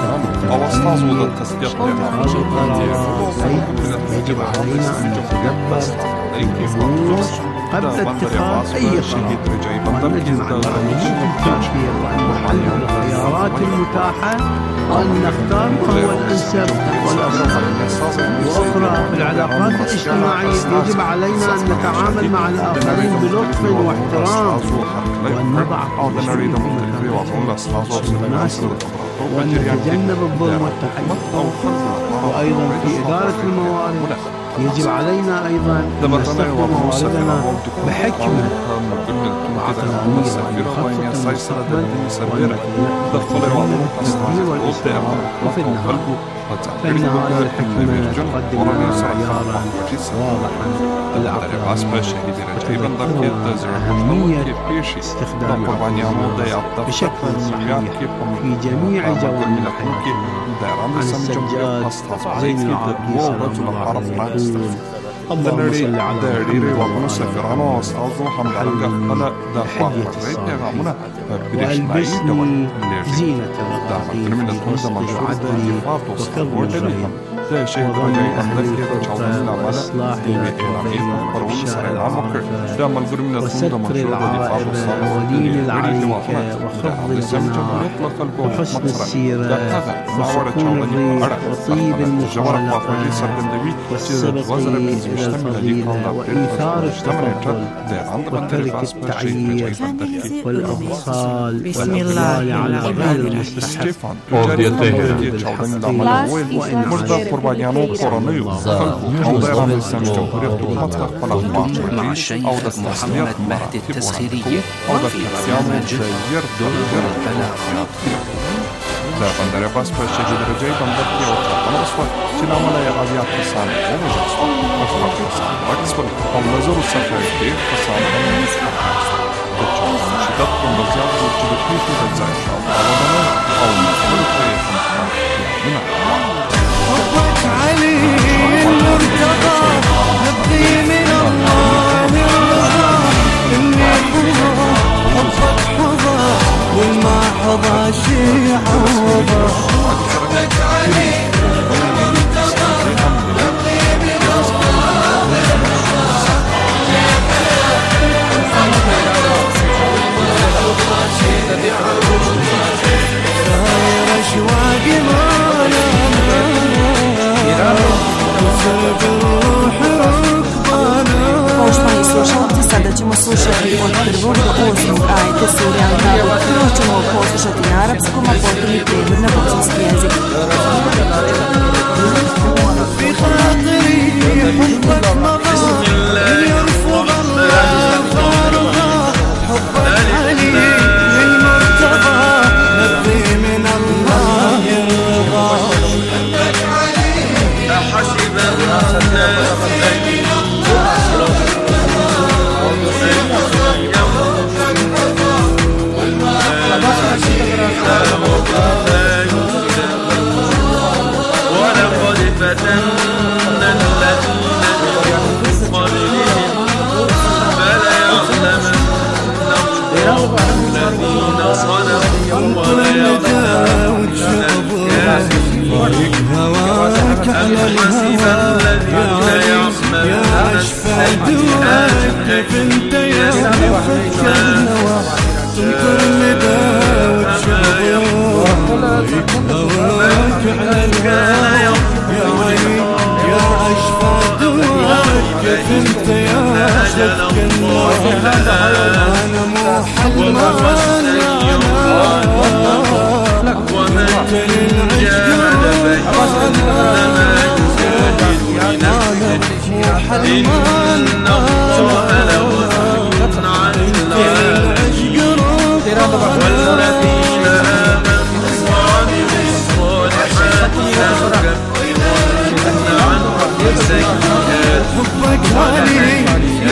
يجب علينا أن نتدبر الأمور قبل اتخاذ أي قرار، وأن نجمع المعلومات الكافية وأن نحلل الخيارات المتاحة وأن نختار ما هو الأنسب والأفضل. وأخرى في العلاقات الاجتماعية يجب علينا أن نتعامل مع الآخرين بلطف واحترام وأن نضع كل شيء في مكانه المناسب وأن نتجنب الظلم والتحيز. وأيضا في إدارة الموارد يجب علينا أيضا أن نستخدم مواردنا بحكمة وعقلانية وأن نخطط المستقبل وأن نتجنب التبذير والإسراف. وفي النهاية فإن هذه الحكمة تقدم لنا معيارا واضحا للعقل أهمية استخدام العقل بشكل صحيح في جميع جوانب الحياة. عن السجاد زين العابدين صلى الله عليه وسلم اللهم صل على محمد الحجة الصالحين وألبسني زينة الرقيق برزق العدل وكظم الغيظ وضم أهل الفرقة وإصلاح البيتين وإفشاء العافية وستر العائب ولين العريكة وخفض الجناح وحسن السيرة وسكون الريح وطيب المخالقة والسبق إلى الفضيلة وإيثار التفضل وترك التعيير والأبصال والأضلال على غير المستحق بالحق قربانیانو کورنیو خلقو او اسلامی جمهوریت حکومت خپل مع الشيخ محمد مهدي التسخيرية في برنامج دور البلاغ. دا بندر باس پر شجی درجه بندر کی او تمام اسوا سلام علیه علیات حسان او مجلس اخلاق حسان اکسبل او نظر سفر دی حسان شدت بندر جو چلکی کی درجه او مخلوق حبك علي المرتضى نبغي من الله الرضا اللي حضى حبك حضى والما حضى شي حضى. حبك علي المرتضى نبغي من الله صاير اشواق مانا Poštovani slušalci, sada ćemo slušati od prvog do osmog ajeta sure Al-Ankabut. Prvo ćemo poslušati na arapskom, a potom i prijevod na bosanski jezik. حبك علي للمرتضى نبغي من الله هواك على الهوى يا أشفى دواك كيف انت يا مفك النوى تنكر لدى وتشغل هواك على الهوى يا عين يا أشفى دواك كيف انت يا مفك النوى أنا مو حلمان ومن جاهد فإنما يجاهد لنفسه إن الله له فضل على العالمين والذين آمنوا وعملوا الصالحات لنكفرن عنهم سيئات ولنهدينهم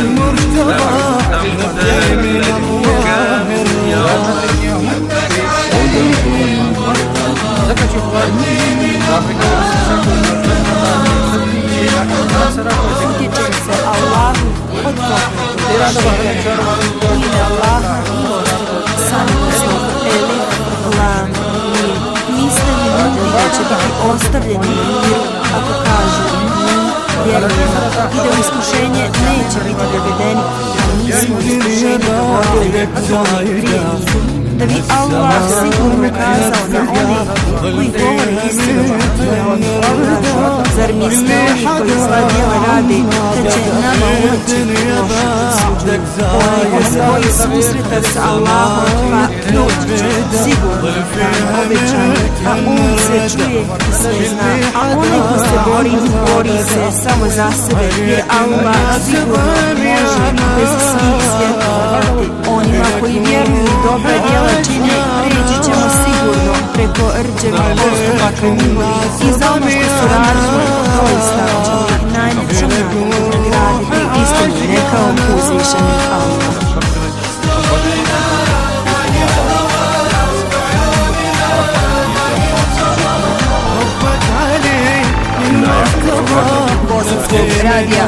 Utječe se Allahu od pokreta u ime Allaha milostivog, samilosnog, elif, lam, mir. Misle li ljudi da će biti ostavljeni u miru ako kažu mi vjerujemo i da u iskušenje neće biti dovedeni, a mi smo iskušenje dovodili prije njih. Da bi Allah sigurno ukazao na one koji govore istinu, da oni obražu. Zar misle oni koji zla djela rade, da će nama ući lošu sudbu? Oni koji susreta s Allahom, pa doći će sigurno dan obećanje, a on sve čuje i sve zna. A onaj ko se bori, bori se samo za sebe, jer Allah sigurno može bez svih svjetova. Onima koji vjeruju i dobra djela čine, preći ćemo sigurno preko rđevih postupaka njihovih i za ono što su radili, doista ćemo ih najljepšom nagradom nagraditi. Isto mi rekao uzvišeni Allah. Bosanskog radija.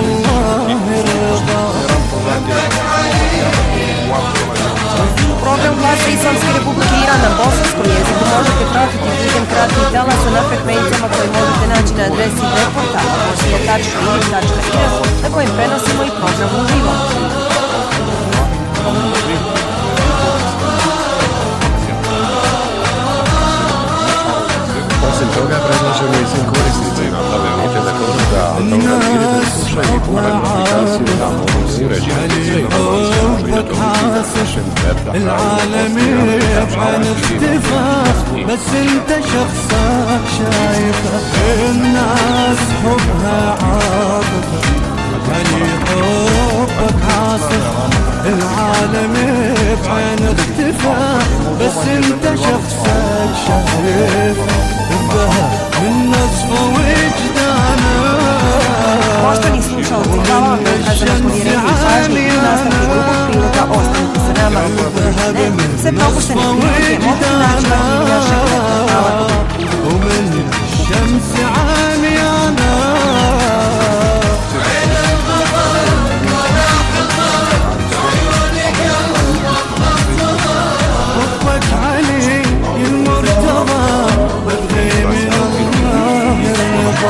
Program Glasa Islamske Republike Iran na bosanskom jeziku možete pratiti putem kratkih talasa na frekvencijama koje možete naći na adresi web portala bosnija tačka i r tačka i r na kojem prenosimo i program uživo. Osim toga, predlažemo i svim korisnicima mobilnih telefona da automatizirano slušaju uporabnu aplikaciju na mobilni uređaj. Sve informacije možete dobiti na našem web portalu. بس انت شخصك شايفه الناس حبها عاطفه هني حبك عاصف العالم بعين اختفى بس انت شخصك شايفه حبها من نصف وجدانه. Poštovani slušalci, hvala vam na raspodijeljenju pažnje i nastavku drugog priloga. Ostanite sa nama. Sve propuštene prilike mogu naći arhiv našeg portala. ومن الشمس عميانا حبك علي المرتضى بدري من الله الرضا.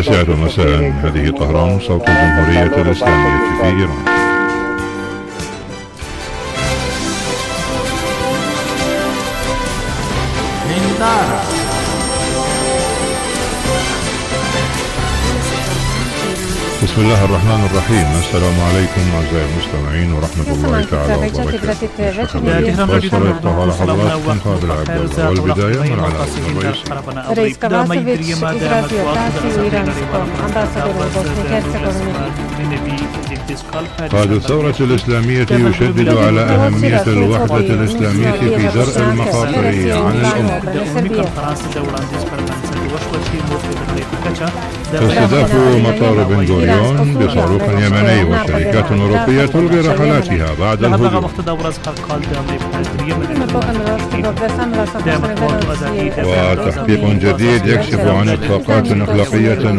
التاسعة مساء. هذه طهران، صوت الجمهورية الإسلامية في إيران. بسم الله الرحمن الرحيم. السلام عليكم أعزائي المستمعين ورحمة الله تعالى وبركاته. وصل الطهارة حضراتكم قادر عبد الله. والبداية من على الرئيس رئيس كواسوفيتش إزرافيوتاسي وإيرانسكو أمباسادور بوسنيا هرسغوفينا. قائد الثورة الإسلامية يشدد على أهمية الوحدة الإسلامية في درء المخاطر عن الأمة. استهداف مطار بن غوريون بصاروخ يمني، وشركات أوروبية تلغي رحلاتها بعد الهجوم. وتحقيق جديد يكشف عن إخفاقات أخلاقية